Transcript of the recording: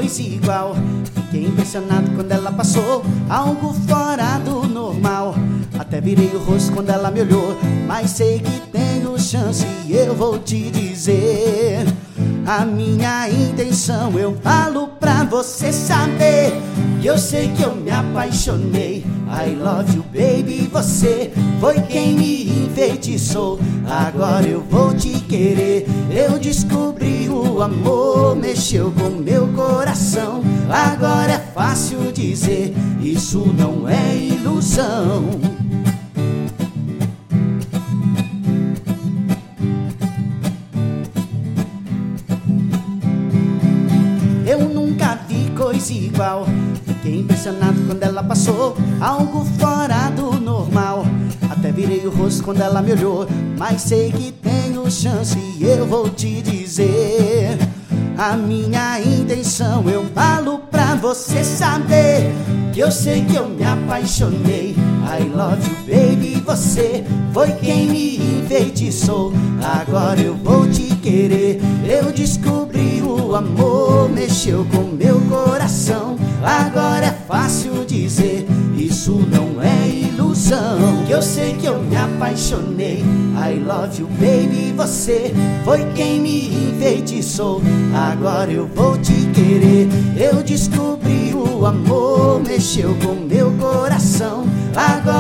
coisa igual. Fiquei impressionado quando ela passou, algo fora do normal. Até virei o rosto quando ela me olhou, mas sei que tenho chance e eu vou te dizer a minha intenção. Eu falo pra você saber que eu sei que eu me apaixonei. I love you baby, você foi quem me enfeitiçou. Agora eu vou te querer. Eu descobri o amor, mexeu com meu coração. Agora é fácil dizer, isso não é ilusão. Eu nunca vi coisa igual. Fiquei impressionado quando ela passou, algo fora do normal. Até virei o rosto quando ela me olhou, mas sei que tenho chance e eu vou te dizer a minha intenção. Eu falo pra você saber que eu sei que eu me apaixonei. I love you baby, você foi quem me enfeitiçou. Agora eu vou te querer. Eu descobri o amor, mexeu com meu coração. Agora é fácil dizer, isso não é ilusão. Que eu sei que eu me apaixonei. I love you baby, você foi quem me enfeitiçou. Agora eu vou te querer. Eu descobri o amor, mexeu com meu coração. Agora